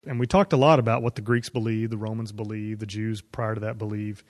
And we talked a lot about what the Greeks believe, the Romans believe, the Jews prior to that believe.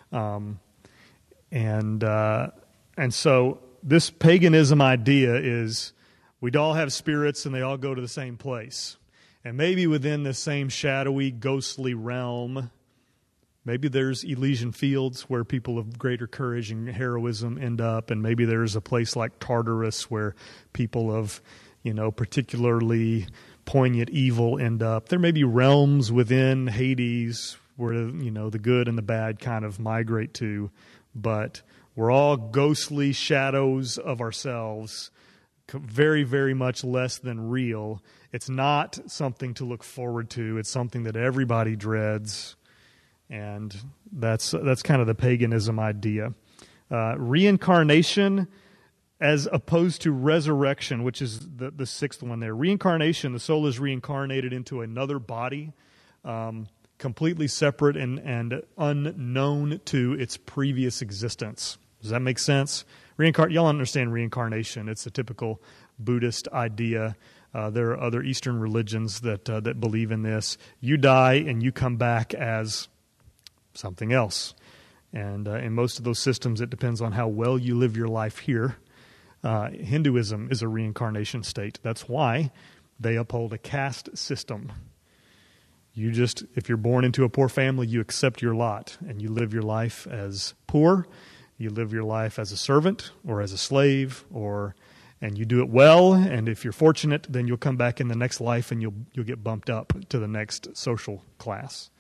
And so this paganism idea is we'd all have spirits and they all go to the same place. And maybe within the same shadowy, ghostly realm, maybe there's Elysian fields where people of greater courage and heroism end up, and maybe there's a place like Tartarus where people of, particularly poignant evil end up. There may be realms within Hades where, the good and the bad kind of migrate to, but we're all ghostly shadows of ourselves, very, very much less than real. It's not something to look forward to. It's something that everybody dreads, and that's kind of the paganism idea. Reincarnation as opposed to resurrection, which is the sixth one there. Reincarnation, the soul is reincarnated into another body, completely separate and unknown to its previous existence. Does that make sense? Y'all understand reincarnation. It's a typical Buddhist idea. There are other Eastern religions that believe in this. You die and you come back as something else. And in most of those systems, it depends on how well you live your life here. Hinduism is a reincarnation state. That's why they uphold a caste system. If you're born into a poor family, you accept your lot and you live your life as poor. You live your life as a servant or as a slave, and you do it well. And if you're fortunate, then you'll come back in the next life and you'll get bumped up to the next social class.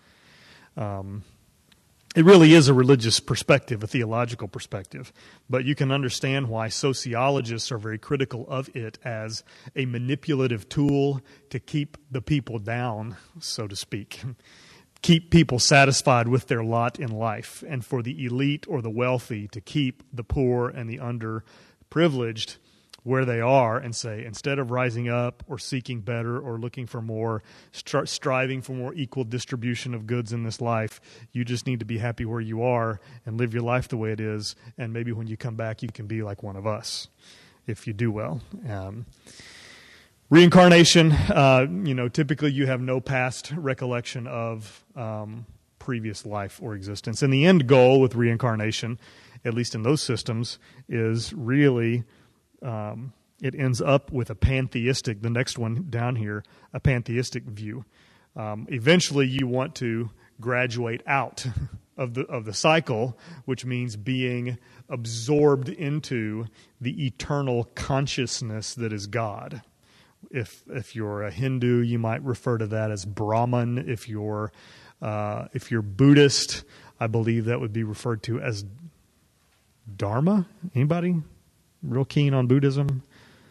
It really is a religious perspective, a theological perspective, but you can understand why sociologists are very critical of it as a manipulative tool to keep the people down, so to speak. Keep people satisfied with their lot in life, and for the elite or the wealthy to keep the poor and the underprivileged where they are and say, instead of rising up or seeking better or looking for more, striving for more equal distribution of goods in this life, you just need to be happy where you are and live your life the way it is, and maybe when you come back you can be like one of us if you do well. Reincarnation, typically you have no past recollection of previous life or existence. And the end goal with reincarnation, at least in those systems, is really it ends up with a pantheistic, the next one down here, a pantheistic view. Eventually you want to graduate out of the cycle, which means being absorbed into the eternal consciousness that is God. If you're a Hindu, you might refer to that as Brahman. If you're Buddhist, I believe that would be referred to as Dharma. Anybody real keen on Buddhism?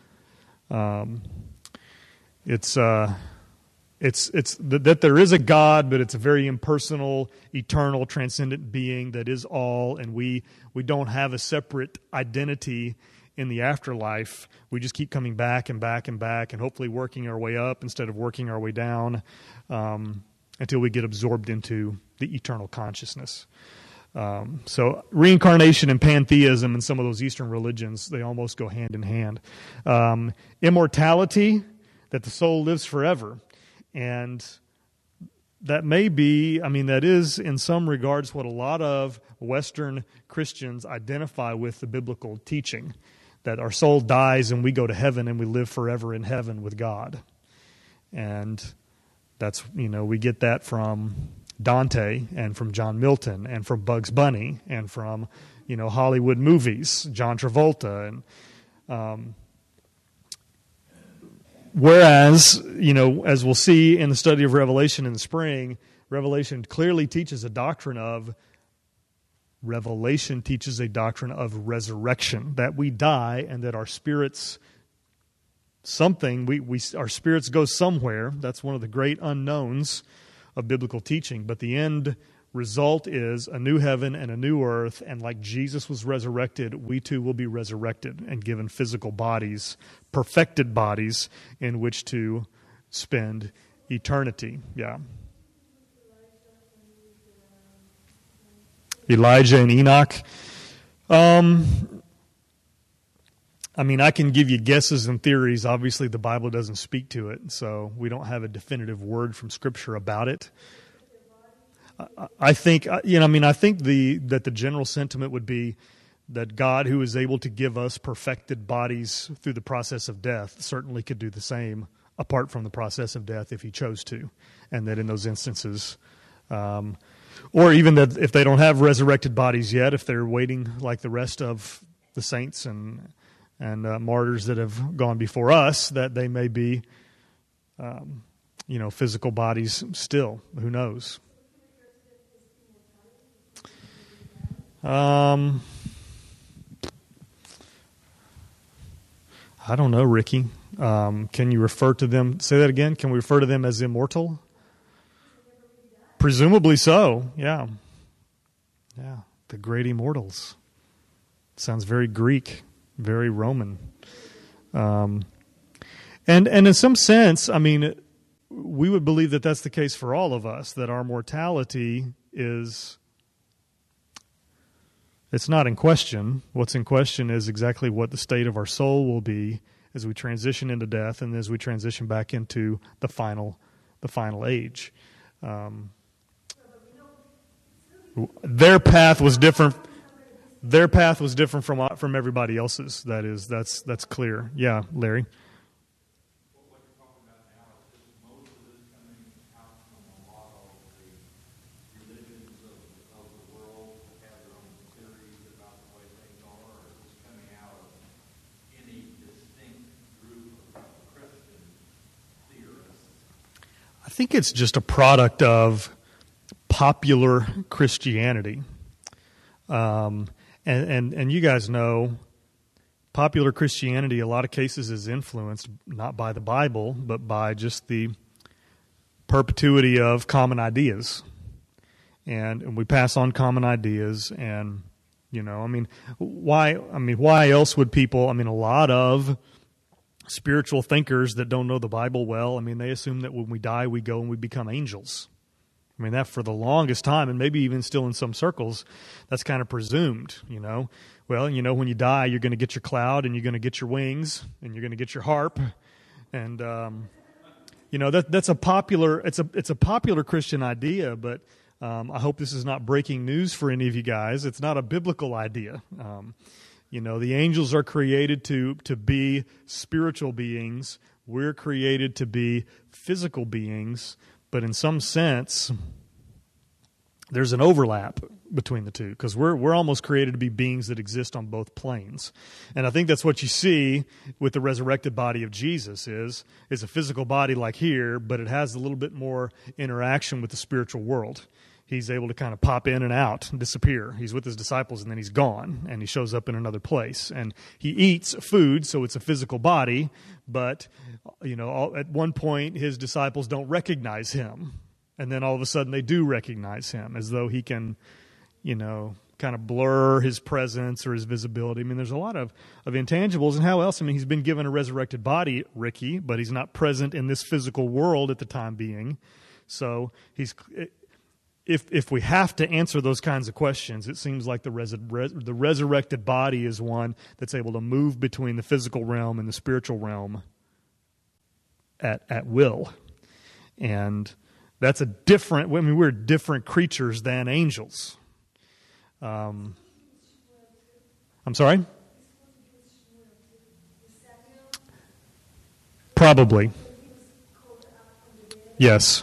It's that there is a God, but it's a very impersonal, eternal, transcendent being that is all, and we don't have a separate identity in the afterlife. We just keep coming back and back and back, and hopefully working our way up instead of working our way down, until we get absorbed into the eternal consciousness. So reincarnation and pantheism in some of those Eastern religions, they almost go hand in hand. Immortality, that the soul lives forever. And that may be, that is in some regards what a lot of Western Christians identify with the biblical teaching, that our soul dies and we go to heaven and we live forever in heaven with God. And that's, we get that from Dante and from John Milton and from Bugs Bunny and from, Hollywood movies, John Travolta. And whereas, as we'll see in the study of Revelation in the spring, Revelation teaches a doctrine of resurrection, that we die and that our spirits, our spirits go somewhere. That's one of the great unknowns of biblical teaching. But the end result is a new heaven and a new earth, and like Jesus was resurrected, we too will be resurrected and given physical bodies, perfected bodies, in which to spend eternity. Yeah. Elijah and Enoch. I mean, I can give you guesses and theories. Obviously, the Bible doesn't speak to it, so we don't have a definitive word from Scripture about it. I think, that the general sentiment would be that God, who is able to give us perfected bodies through the process of death, certainly could do the same apart from the process of death if he chose to. And that in those instances, or even that if they don't have resurrected bodies yet, if they're waiting like the rest of the saints and martyrs that have gone before us, that they may be, physical bodies still. Who knows? I don't know, Ricky. Can you refer to them? Say that again. Can we refer to them as immortal? Presumably so. Yeah. Yeah. The great immortals. Sounds very Greek, very Roman. And in some sense, I mean, we would believe that that's the case for all of us, that our mortality is, it's not in question. What's in question is exactly what the state of our soul will be as we transition into death and as we transition back into the final age. Their path was different. Their path was different from everybody else's. That's clear. Yeah, Larry. What you're talking about now is just most of this coming out from a lot of the religions of the world that have their own theories about the way things are, or is this coming out of any distinct group of Christian theorists? I think it's just a product of popular Christianity. And you guys know, popular Christianity, a lot of cases, is influenced not by the Bible, but by just the perpetuity of common ideas. And we pass on common ideas, and why else would people? I mean, a lot of spiritual thinkers that don't know the Bible well, I mean, they assume that when we die, we go and we become angels. I mean, that for the longest time, and maybe even still in some circles, that's kind of presumed, Well, when you die, you're going to get your cloud, and you're going to get your wings, and you're going to get your harp. And, that's a popular, it's a popular Christian idea, but I hope this is not breaking news for any of you guys. It's not a biblical idea. The angels are created to be spiritual beings. We're created to be physical beings. But in some sense, there's an overlap between the two, because we're almost created to be beings that exist on both planes. And I think that's what you see with the resurrected body of Jesus is a physical body like here, but it has a little bit more interaction with the spiritual world. He's able to kind of pop in and out and disappear. He's with his disciples and then he's gone, and he shows up in another place. And he eats food, so it's a physical body, but at one point his disciples don't recognize him. And then all of a sudden they do recognize him, as though he can, kind of blur his presence or his visibility. I mean, there's a lot of intangibles. And how else? I mean, he's been given a resurrected body, Ricky, but he's not present in this physical world at the time being. So if we have to answer those kinds of questions, it seems like the resurrected body is one that's able to move between the physical realm and the spiritual realm at will. And that's we're different creatures than angels. I'm sorry? Probably. Yes.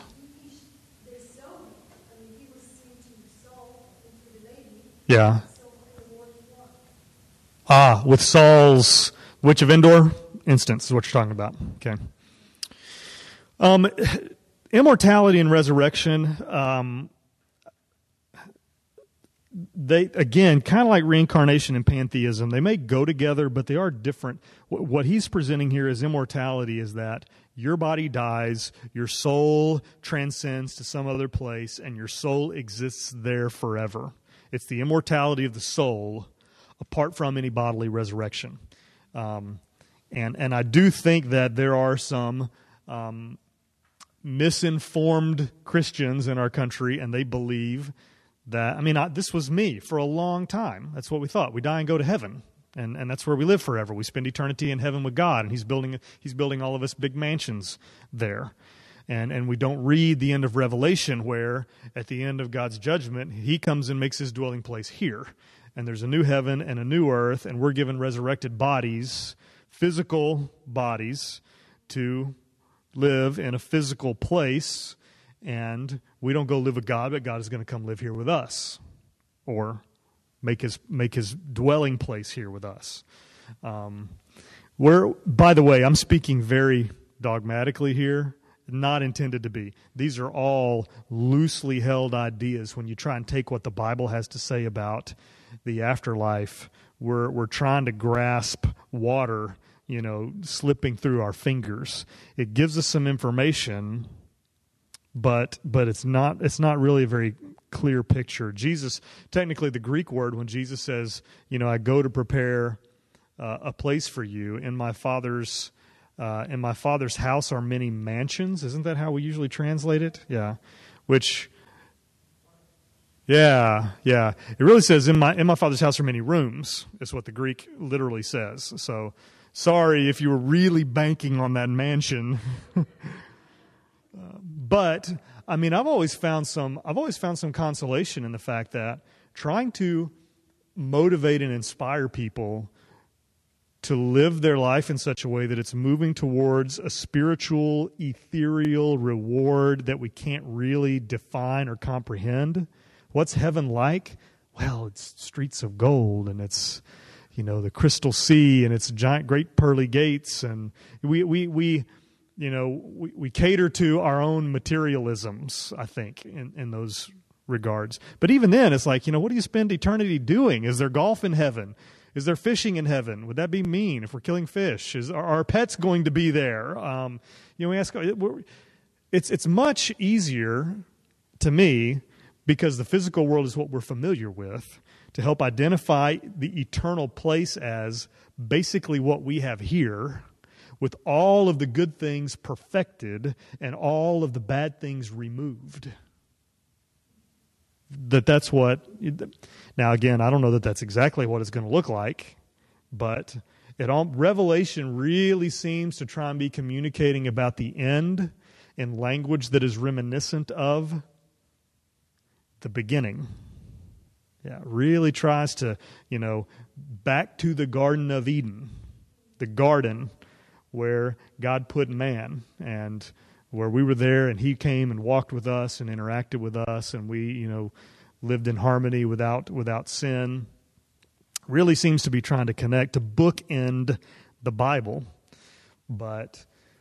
Yeah. With Saul's Witch of Endor instance is what you're talking about. Okay. Immortality and resurrection, they, again, kind of like reincarnation and pantheism, they may go together, but they are different. What he's presenting here as immortality is that your body dies, your soul transcends to some other place, and your soul exists there forever. It's the immortality of the soul apart from any bodily resurrection. And I do think that there are some misinformed Christians in our country, and they believe that, this was me for a long time. That's what we thought. We die and go to heaven. And that's where we live forever. We spend eternity in heaven with God, and He's building all of us big mansions there. And we don't read the end of Revelation where at the end of God's judgment, He comes and makes His dwelling place here. And there's a new heaven and a new earth, and we're given resurrected bodies, physical bodies, to live in a physical place. And we don't go live with God, but God is going to come live here with us, or make his dwelling place here with us. By the way, I'm speaking very dogmatically here, not intended to be. These are all loosely held ideas. When you try and take what the Bible has to say about the afterlife, we're trying to grasp water, slipping through our fingers. It gives us some information, but it's not really a very clear picture. Jesus, technically the Greek word, when Jesus says, I go to prepare a place for you, in my Father's house are many mansions. Isn't that how we usually translate it? Yeah. It really says in my Father's house are many rooms, is what the Greek literally says. So sorry if you were really banking on that mansion. But I've always found some consolation in the fact that trying to motivate and inspire people to live their life in such a way that it's moving towards a spiritual, ethereal reward that we can't really define or comprehend. What's heaven like? Well, it's streets of gold, and it's the crystal sea, and it's giant, great pearly gates, and we cater to our own materialisms, I think, in those regards. But even then, it's like, what do you spend eternity doing? Is there golf in heaven? Is there fishing in heaven? Would that be mean if we're killing fish? Are our pets going to be there? We ask. It's much easier to me, because the physical world is what we're familiar with, to help identify the eternal place as basically what we have here, with all of the good things perfected and all of the bad things removed. That's what... Now, again, I don't know that that's exactly what it's going to look like, but Revelation really seems to try and be communicating about the end in language that is reminiscent of the beginning. Yeah, really tries to, back to the Garden of Eden, the garden where God put man, and where we were there, and He came and walked with us and interacted with us, and we, lived in harmony without sin. Really seems to be trying to connect, to bookend the Bible, but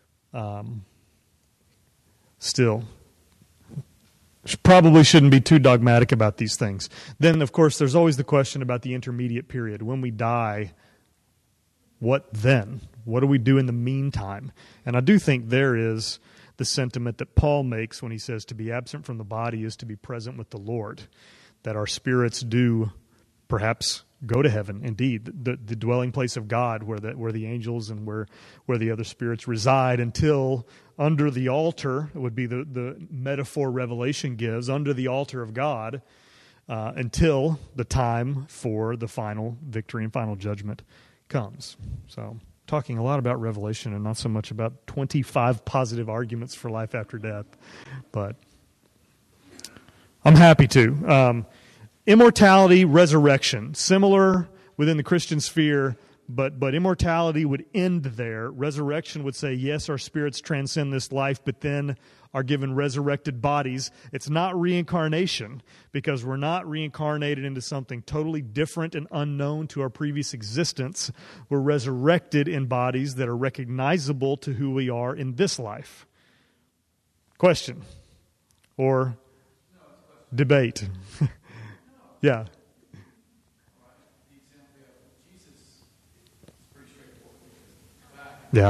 still, probably shouldn't be too dogmatic about these things. Then, of course, there's always the question about the intermediate period. When we die, what then? What do we do in the meantime? And I do think there is the sentiment that Paul makes when he says to be absent from the body is to be present with the Lord, that our spirits do perhaps go to heaven, indeed, the dwelling place of God, where the angels and where the other spirits reside, until under the altar, it would be the metaphor Revelation gives, under the altar of God, until the time for the final victory and final judgment comes. So, talking a lot about Revelation and not so much about 25 positive arguments for life after death, but I'm happy to. Immortality, resurrection, similar within the Christian sphere, but immortality would end there. Resurrection would say, yes, our spirits transcend this life, but then are given resurrected bodies. It's not reincarnation, because we're not reincarnated into something totally different and unknown to our previous existence. We're resurrected in bodies that are recognizable to who we are in this life. Question? Or debate? Yeah. Yeah.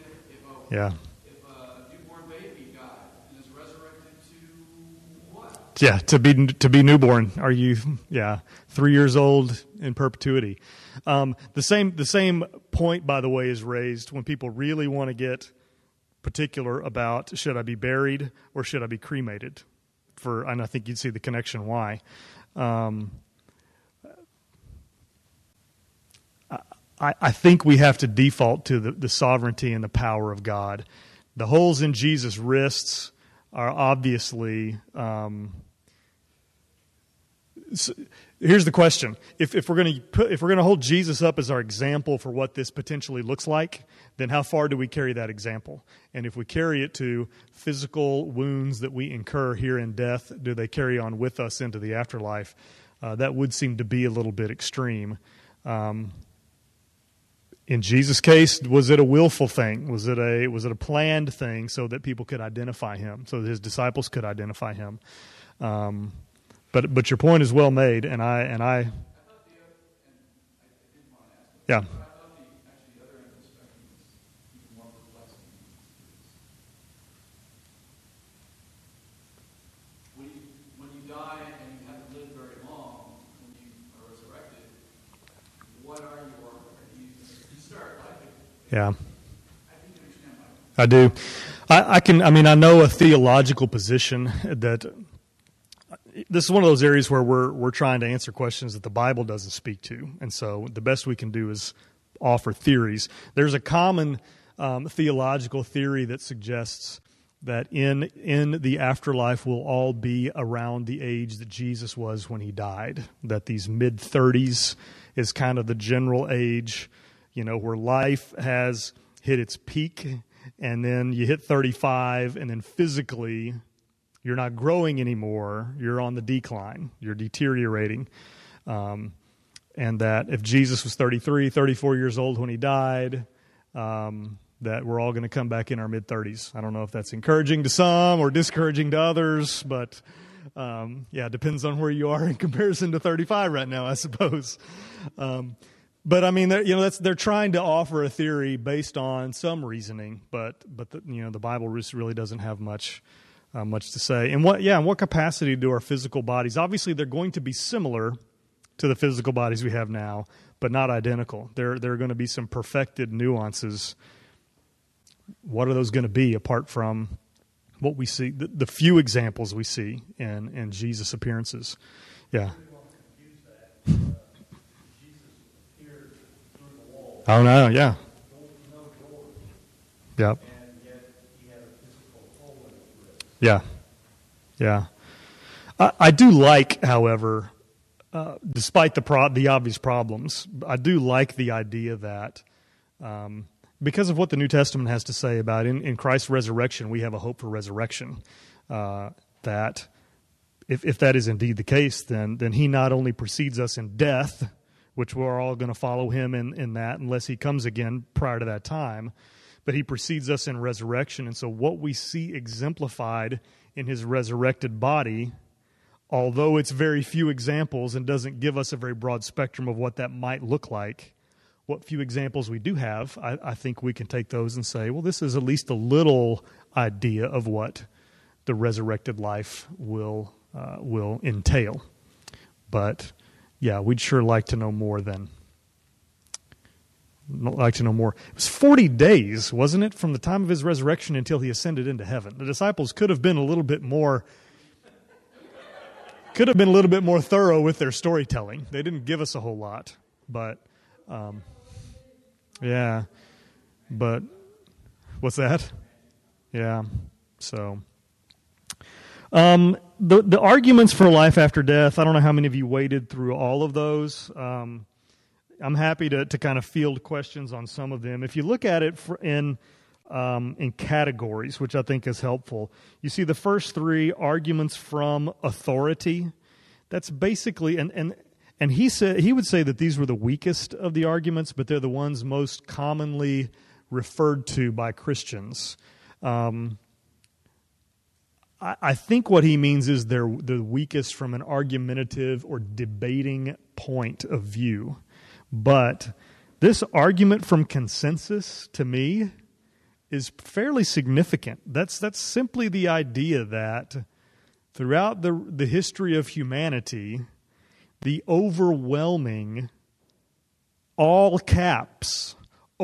Yeah. If a newborn baby died and is resurrected to what? Yeah, to be newborn. Are you? Yeah, 3 years old in perpetuity. The same point, by the way, is raised when people really want to get particular about should I be buried or should I be cremated. And I think you'd see the connection why. I think we have to default to the sovereignty and the power of God. The holes in Jesus' wrists are obviously. Here's the question: if we're going to hold Jesus up as our example for what this potentially looks like, then how far do we carry that example? And if we carry it to physical wounds that we incur here in death, do they carry on with us into the afterlife? That would seem to be a little bit extreme. In Jesus' case, was it a willful thing? Was it a planned thing so that people could identify him, so that his disciples could identify him? But your point is well made, and I yeah. When you die and you haven't lived very long, when you are resurrected, what are you start life? Yeah. I think you understand my I do. I know a theological position that this is one of those areas where we're trying to answer questions that the Bible doesn't speak to, and so the best we can do is offer theories. There's a common theological theory that suggests that in the afterlife we'll all be around the age that Jesus was when he died, that these mid-30s is kind of the general age, where life has hit its peak, and then you hit 35, and then physically you're not growing anymore. You're on the decline. You're deteriorating. And that if Jesus was 33, 34 years old when he died, that we're all going to come back in our mid-30s. I don't know if that's encouraging to some or discouraging to others, but it depends on where you are in comparison to 35 right now, I suppose. But I mean, they're trying to offer a theory based on some reasoning, but the Bible really doesn't have much to say. And what capacity do our physical bodies? Obviously, they're going to be similar to the physical bodies we have now, but not identical. There are going to be some perfected nuances. What are those going to be apart from what we see, the few examples we see in Jesus' appearances? Yeah. Oh, no, yeah. Yep. Yeah. Yeah. I do like, however, despite the obvious problems, I do like the idea that because of what the New Testament has to say about in Christ's resurrection, we have a hope for resurrection. That if that is indeed the case, then he not only precedes us in death, which we're all going to follow him in that unless he comes again prior to that time, but he precedes us in resurrection. And so what we see exemplified in his resurrected body, although it's very few examples and doesn't give us a very broad spectrum of what that might look like, what few examples we do have, I think we can take those and say, well, this is at least a little idea of what the resurrected life will entail. But yeah, we'd sure like to know more than. Like to know more. It was 40 days, wasn't it, from the time of his resurrection until he ascended into heaven. The disciples could have been a little bit more thorough with their storytelling. They didn't give us a whole lot, but yeah. But what's that? Yeah. So the arguments for life after death, I don't know how many of you waded through all of those. I'm happy to kind of field questions on some of them. If you look at it in categories, which I think is helpful, you see the first three arguments from authority. That's basically and he would say that these were the weakest of the arguments, but they're the ones most commonly referred to by Christians. I think what he means is they're the weakest from an argumentative or debating point of view. But this argument from consensus, to me, is fairly significant. That's simply the idea that throughout the history of humanity, the overwhelming, all caps,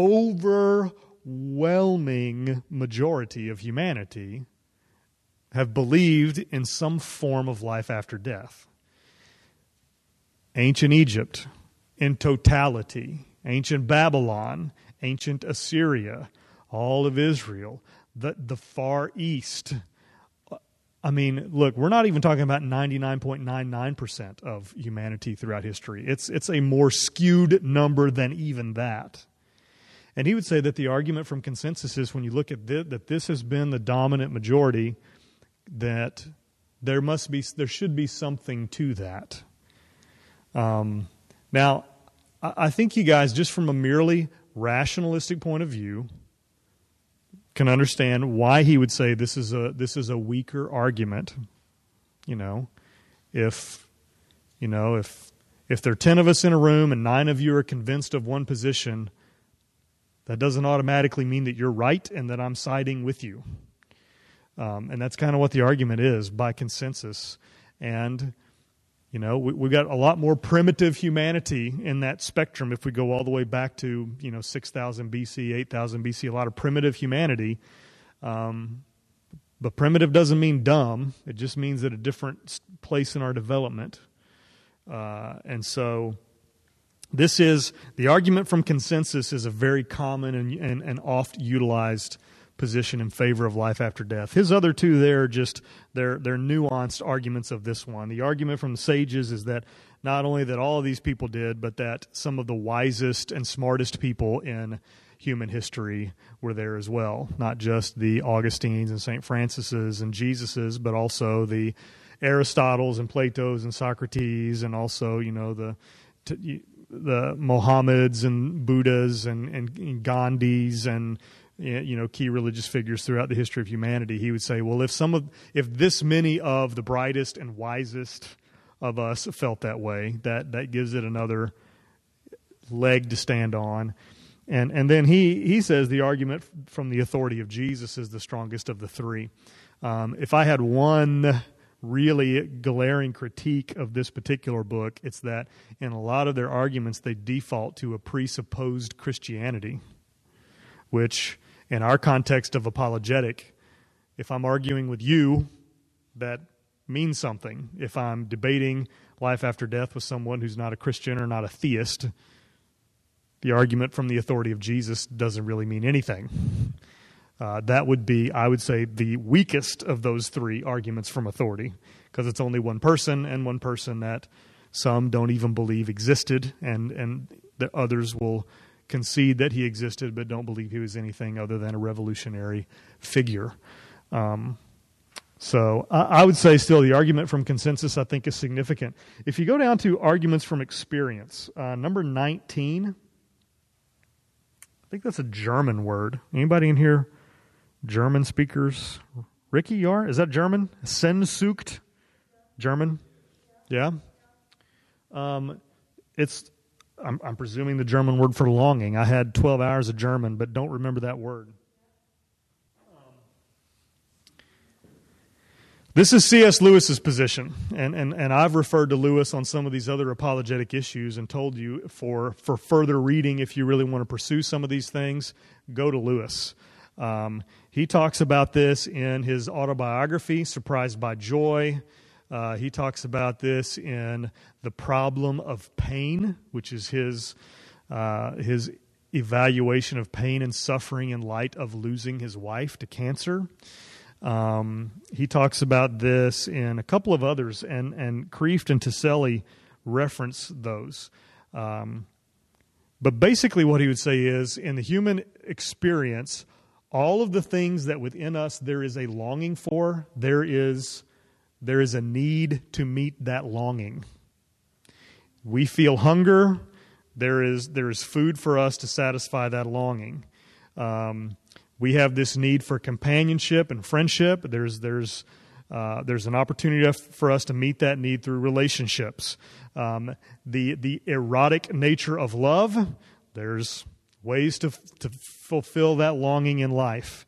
overwhelming majority of humanity have believed in some form of life after death. Ancient Egypt in totality, ancient Babylon, ancient Assyria, all of Israel, the Far East. I mean, look, we're not even talking about 99.99% of humanity throughout history. It's a more skewed number than even that. And he would say that the argument from consensus is, when you look at that this has been the dominant majority, that there should be something to that. Now, I think you guys, just from a merely rationalistic point of view, can understand why he would say this is a weaker argument. If there are 10 of us in a room and 9 of you are convinced of one position, that doesn't automatically mean that you're right and that I'm siding with you. And that's kind of what the argument is, by consensus. And we've got a lot more primitive humanity in that spectrum if we go all the way back to 6,000 BC, 8,000 BC, a lot of primitive humanity. But primitive doesn't mean dumb. It just means at a different place in our development. And so the argument from consensus is a very common and oft utilized position in favor of life after death. His other two there are just they're nuanced arguments of this one. The argument from the sages is that not only that all of these people did, but that some of the wisest and smartest people in human history were there as well. Not just the Augustines and St. Francis's and Jesus's, but also the Aristotles and Plato's and Socrates, and also the Mohammeds and Buddhas and Gandhis and key religious figures throughout the history of humanity. He would say, well, if this many of the brightest and wisest of us felt that way, that gives it another leg to stand on. And then he says the argument from the authority of Jesus is the strongest of the three. If I had one really glaring critique of this particular book, it's that in a lot of their arguments they default to a presupposed Christianity, which in our context of apologetic, if I'm arguing with you, that means something. If I'm debating life after death with someone who's not a Christian or not a theist, the argument from the authority of Jesus doesn't really mean anything. That would be, I would say, the weakest of those three arguments from authority, because it's only one person, and one person that some don't even believe existed, and the others will concede that he existed but don't believe he was anything other than a revolutionary figure. So I would say still the argument from consensus, I think, is significant. If you go down to arguments from experience, number 19, I think that's a German word. Anybody in here German speakers? Ricky, you are? Is that German? Sehnsucht? German? Yeah? I'm presuming the German word for longing. I had 12 hours of German, but don't remember that word. This is C.S. Lewis's position, and I've referred to Lewis on some of these other apologetic issues and told you for further reading, if you really want to pursue some of these things, go to Lewis. He talks about this in his autobiography, Surprised by Joy. He talks about this in The Problem of Pain, which is his evaluation of pain and suffering in light of losing his wife to cancer. He talks about this in a couple of others, and Kreeft and Ticelli reference those. But basically what he would say is, in the human experience, all of the things that within us there is a longing for, there is a need to meet that longing. We feel hunger. There is food for us to satisfy that longing. We have this need for companionship and friendship. There's an opportunity for us to meet that need through relationships. The erotic nature of love. There's ways to fulfill that longing in life.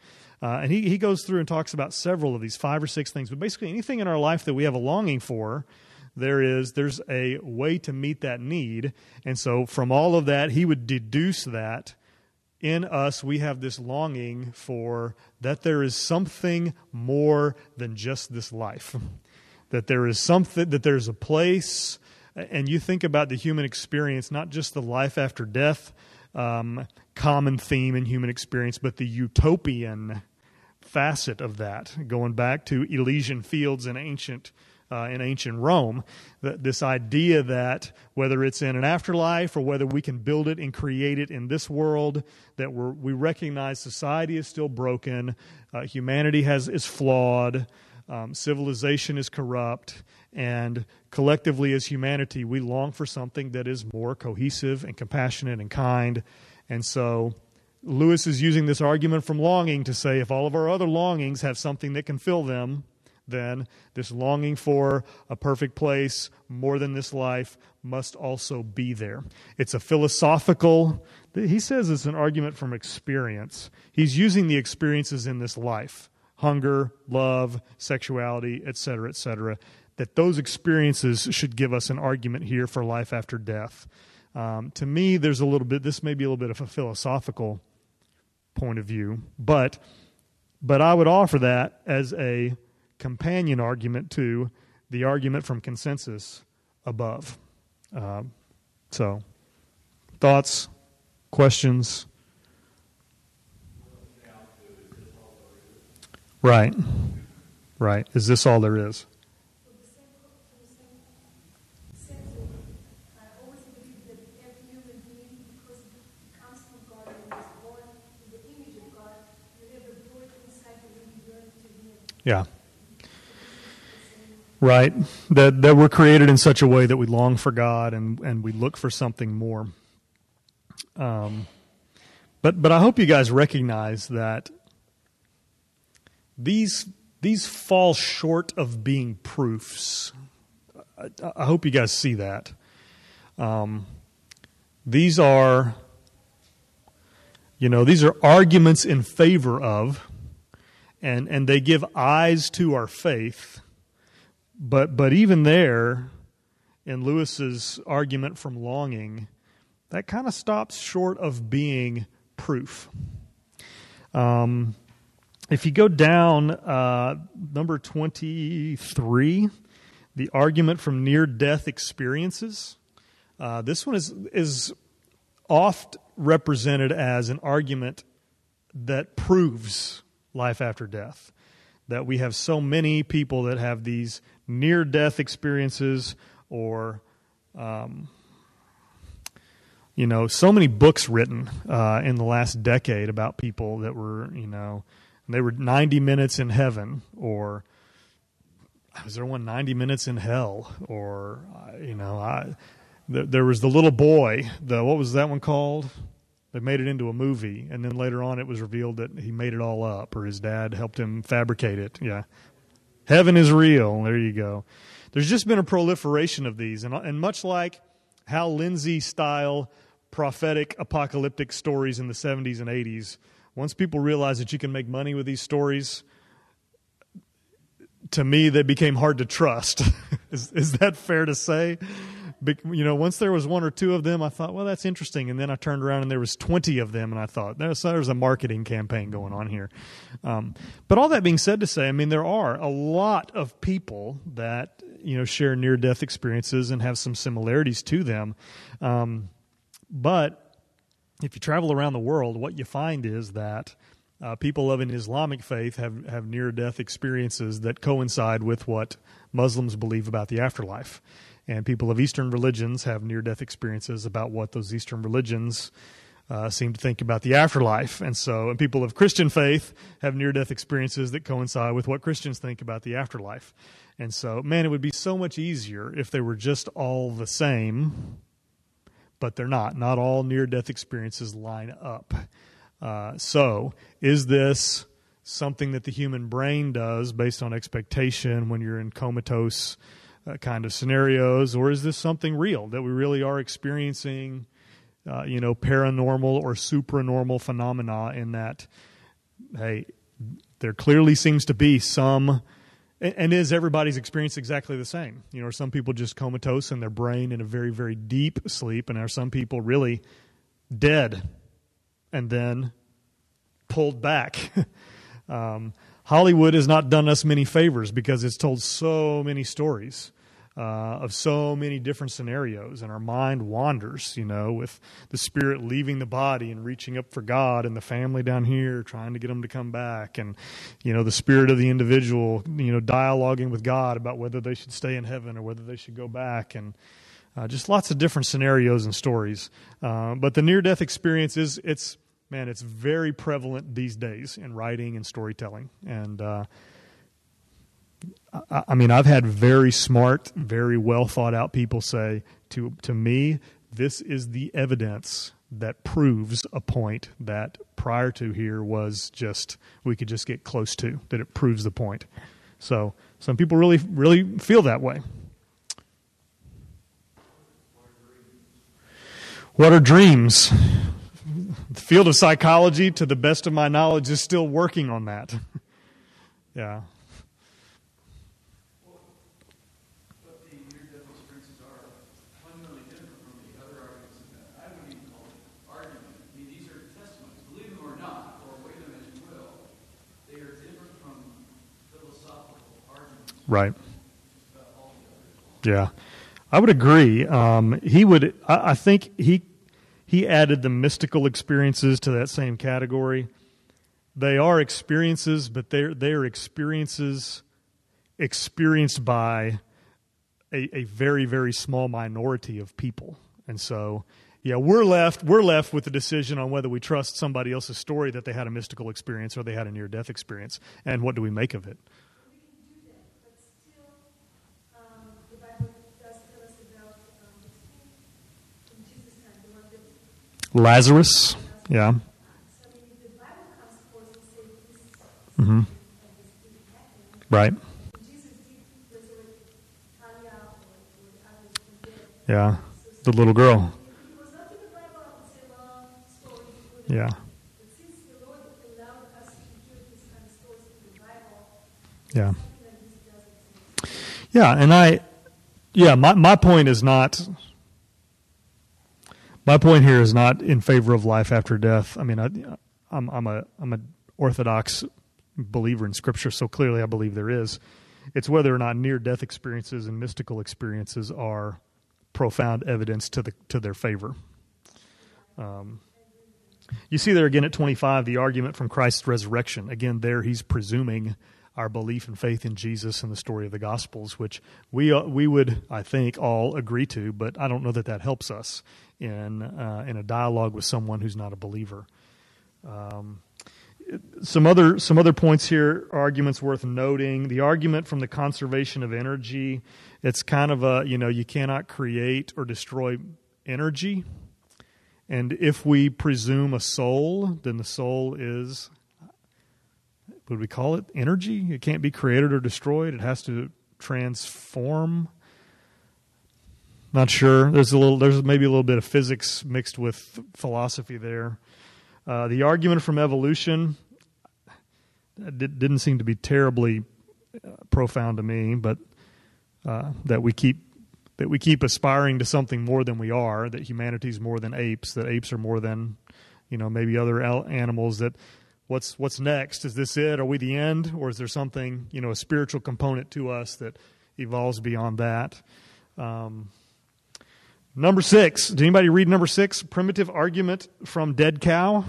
And he goes through and talks about several of these, 5 or 6 things. But basically anything in our life that we have a longing for, there's a way to meet that need. And so from all of that, he would deduce that in us we have this longing for that there is something more than just this life. That there is something, that there's a place, and you think about the human experience, not just the life after death common theme in human experience, but the utopian facet of that, going back to Elysian fields in ancient Rome, this idea that whether it's in an afterlife or whether we can build it and create it in this world, that we recognize society is still broken, humanity is flawed, civilization is corrupt, and collectively as humanity we long for something that is more cohesive and compassionate and kind. And so Lewis is using this argument from longing to say if all of our other longings have something that can fill them, then this longing for a perfect place more than this life must also be there. It's a philosophical, he says it's an argument from experience. He's using the experiences in this life, hunger, love, sexuality, etc., that those experiences should give us an argument here for life after death. To me, this may be a little bit of a philosophical point of view, but I would offer that as a companion argument to the argument from consensus above. So, thoughts, questions? Right. Is this all there is? Yeah. Right. That we're created in such a way that we long for God and we look for something more. But I hope you guys recognize that these fall short of being proofs. I hope you guys see that. These are arguments in favor of, and they give eyes to our faith. But even there, in Lewis's argument from longing, that kind of stops short of being proof. If you go down, number 23, the argument from near-death experiences, this one is oft represented as an argument that proves life after death. That we have so many people that have these near-death experiences, or so many books written in the last decade about people that were, they were 90 minutes in heaven, or was there one 90 minutes in hell, or there was the little boy. What was that one called? They made it into a movie, and then later on it was revealed that he made it all up, or his dad helped him fabricate it. Yeah. Heaven is real. There you go. There's just been a proliferation of these, and much like Hal Lindsey-style prophetic apocalyptic stories in the 70s and 80s, once people realized that you can make money with these stories, to me they became hard to trust. Is that fair to say? Once there was 1 or 2 of them, I thought, well, that's interesting. And then I turned around and there was 20 of them, and I thought, there's a marketing campaign going on here. But all that being said to say, there are a lot of people that, share near-death experiences and have some similarities to them. But if you travel around the world, what you find is that people of an Islamic faith have near-death experiences that coincide with what Muslims believe about the afterlife. And people of Eastern religions have near-death experiences about what those Eastern religions seem to think about the afterlife. And people of Christian faith have near-death experiences that coincide with what Christians think about the afterlife. And so, it would be so much easier if they were just all the same, but they're not. Not all near-death experiences line up. So, is this something that the human brain does based on expectation when you're in comatose kind of scenarios, or is this something real that we really are experiencing, paranormal or supranormal phenomena in that, hey, there clearly seems to be some, and is everybody's experience exactly the same? You know, are some people just comatose in their brain in a very, very deep sleep, and are some people really dead and then pulled back? Hollywood has not done us many favors because it's told so many stories of so many different scenarios, and our mind wanders, you know, with the spirit leaving the body and reaching up for God, and the family down here trying to get them to come back, and, you know, the spirit of the individual, you know, dialoguing with God about whether they should stay in heaven or whether they should go back, and just lots of different scenarios and stories. But the near-death experience it's very prevalent these days in writing and storytelling. And I mean, I've had very smart, very well thought out people say to me, this is the evidence that proves a point that prior to here was just, we could just get close to, that it proves the point. So some people really, really feel that way. What are dreams? The field of psychology, to the best of my knowledge, is still working on that. Yeah. But the near-death experiences are fundamentally different from the other arguments in that. I wouldn't even call it argument. I mean, these are testimonies. Believe them or not, or weigh them as you will, they are different from philosophical arguments. Right. Yeah. I would agree. I think he added the mystical experiences to that same category. They are experiences, but they're experiences experienced by a very, very small minority of people. And so, yeah, we're left with the decision on whether we trust somebody else's story that they had a mystical experience or they had a near-death experience, and what do we make of it. Lazarus, yeah. Mm-hmm. Right. Yeah, the little girl. Yeah. Yeah. Yeah, and my point is not. My point here is not in favor of life after death. I mean, I'm a Orthodox believer in Scripture, so clearly I believe there is. It's whether or not near-death experiences and mystical experiences are profound evidence to their favor. You see there again at 25 the argument from Christ's resurrection. Again, there he's presuming our belief and faith in Jesus and the story of the Gospels, which we would, I think, all agree to, but I don't know that helps us in a dialogue with someone who's not a believer. Some other points here, arguments worth noting. The argument from the conservation of energy, it's kind of you cannot create or destroy energy. And if we presume a soul, then the soul is, would we call it energy? It can't be created or destroyed. It has to transform. Not sure. There's maybe a little bit of physics mixed with philosophy there. The argument from evolution didn't seem to be terribly profound to me, but that we keep aspiring to something more than we are. That humanity's more than apes. That apes are more than, maybe other animals. That what's next? Is this it? Are we the end, or is there something, a spiritual component to us that evolves beyond that? Number 6. Did anybody read number 6? Primitive argument from dead cow.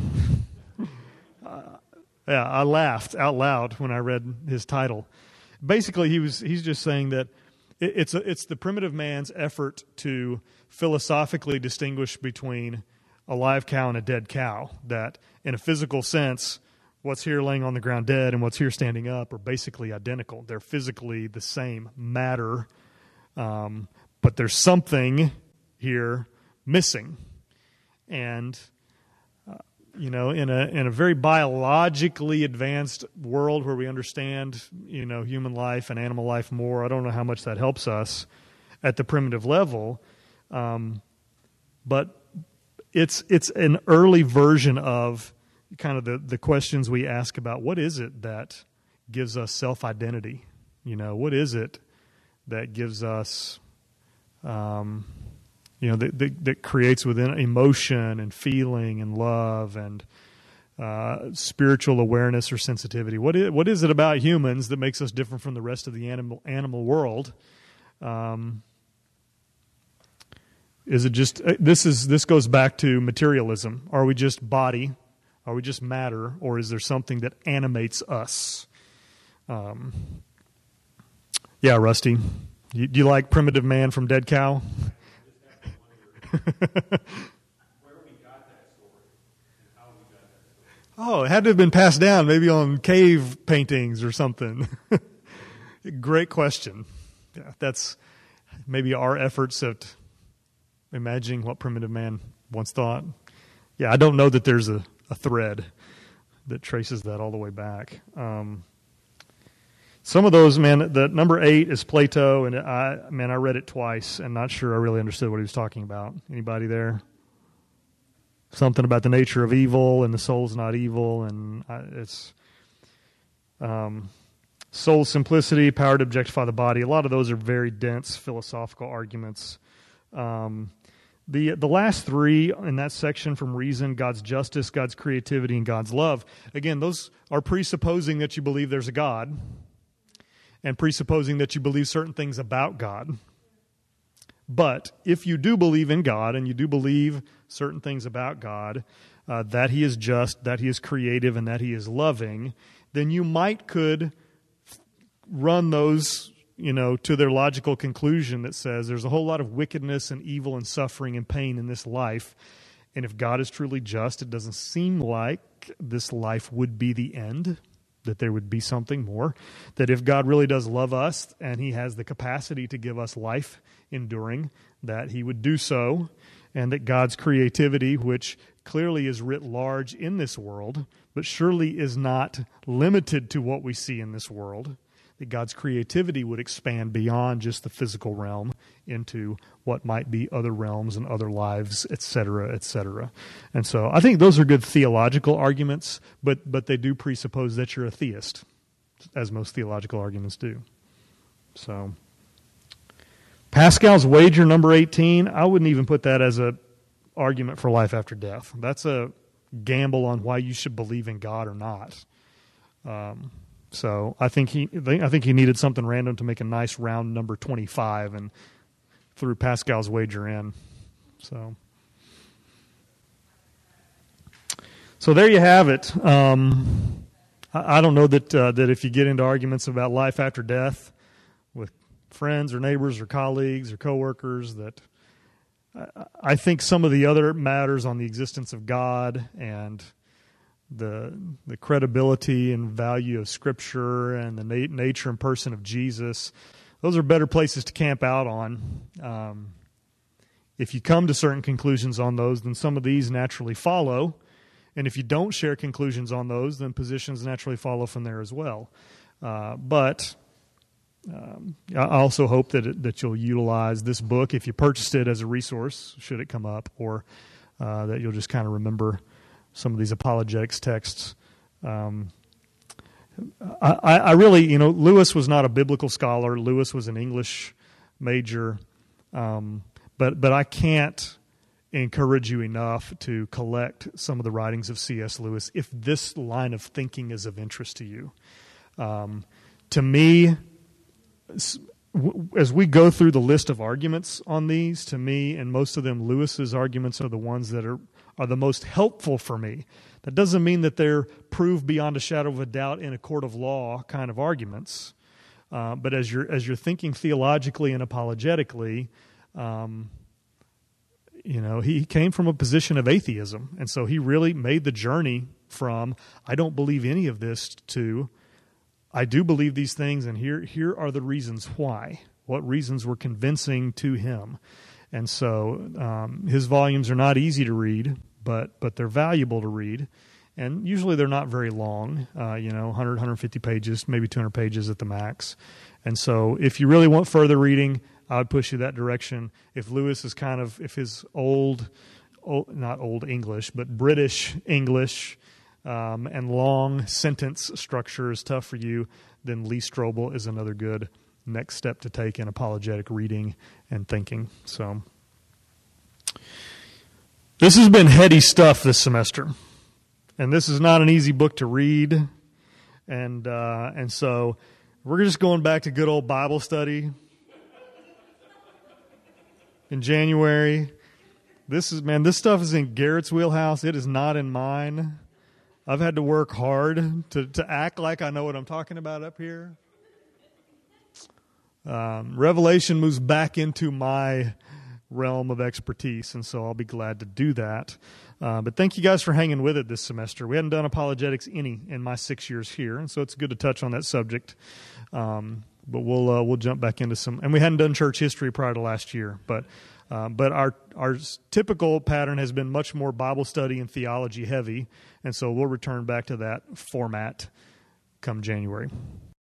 Yeah, I laughed out loud when I read his title. Basically, he's just saying that it's the primitive man's effort to philosophically distinguish between a live cow and a dead cow. That in a physical sense, what's here laying on the ground dead and what's here standing up are basically identical. They're physically the same matter, but there's something here missing. And in a very biologically advanced world where we understand human life and animal life more, I don't know how much that helps us at the primitive level, but it's an early version of kind of the questions we ask about what is it that gives us self-identity? What is it that gives us, that creates within emotion and feeling and love and spiritual awareness or sensitivity? What is it about humans that makes us different from the rest of the animal world? Is it just this goes back to materialism? Are we just body? Are we just matter? Or is there something that animates us? Yeah, Rusty. Do you like Primitive Man from Dead Cow? Oh, it had to have been passed down, maybe on cave paintings or something. Great question. Yeah, that's maybe our efforts at imagining what primitive man once thought. Yeah, I don't know that there's a thread that traces that all the way back. Some of those, the number 8 is Plato, and I read it twice and not sure I really understood what he was talking about. Anybody there? Something about the nature of evil and the soul's not evil, and it's soul simplicity, power to objectify the body. A lot of those are very dense philosophical arguments. The last 3 in that section from reason, God's justice, God's creativity, and God's love. Again, those are presupposing that you believe there's a God and presupposing that you believe certain things about God. But if you do believe in God and you do believe certain things about God, that He is just, that He is creative, and that He is loving, then you could run those, to their logical conclusion that says there's a whole lot of wickedness and evil and suffering and pain in this life. And if God is truly just, it doesn't seem like this life would be the end, that there would be something more. That if God really does love us and He has the capacity to give us life enduring, that He would do so, and that God's creativity, which clearly is writ large in this world, but surely is not limited to what we see in this world, that God's creativity would expand beyond just the physical realm into what might be other realms and other lives, etc., etc. And so I think those are good theological arguments, but they do presuppose that you're a theist, as most theological arguments do. So Pascal's wager, number 18, I wouldn't even put that as a argument for life after death. That's a gamble on why you should believe in God or not. So I think he needed something random to make a nice round number 25 and threw Pascal's wager in. So there you have it. I don't know that if you get into arguments about life after death with friends or neighbors or colleagues or coworkers, that I think some of the other matters on the existence of God and the credibility and value of Scripture and the nature and person of Jesus, those are better places to camp out on. If you come to certain conclusions on those, then some of these naturally follow. And if you don't share conclusions on those, then positions naturally follow from there as well. But I also hope that you'll utilize this book if you purchased it as a resource, should it come up, or that you'll just kind of remember some of these apologetics texts. I really, Lewis was not a biblical scholar. Lewis was an English major. But I can't encourage you enough to collect some of the writings of C.S. Lewis if this line of thinking is of interest to you. To me, as we go through the list of arguments on these, to me, and most of them, Lewis's arguments are the ones that are the most helpful for me. That doesn't mean that they're proved beyond a shadow of a doubt in a court of law kind of arguments. But as you're thinking theologically and apologetically, he came from a position of atheism, and so he really made the journey from I don't believe any of this to I do believe these things, and here are the reasons why. What reasons were convincing to him. And so his volumes are not easy to read, but they're valuable to read. And usually they're not very long, 100, 150 pages, maybe 200 pages at the max. And so if you really want further reading, I would push you that direction. If Lewis is if his old, not old English, but British English and long sentence structure is tough for you, then Lee Strobel is another good next step to take in apologetic reading and thinking. So this has been heady stuff this semester, and this is not an easy book to read, and so we're just going back to good old Bible study in January. This stuff is in Garrett's wheelhouse. It is not in mine. I've had to work hard to act like I know what I'm talking about up here. Revelation moves back into my realm of expertise, and so I'll be glad to do that. But thank you guys for hanging with it this semester. We hadn't done apologetics any in my 6 years here, and so it's good to touch on that subject. But we'll jump back into some, and we hadn't done church history prior to last year, but our typical pattern has been much more Bible study and theology heavy, and so we'll return back to that format come January.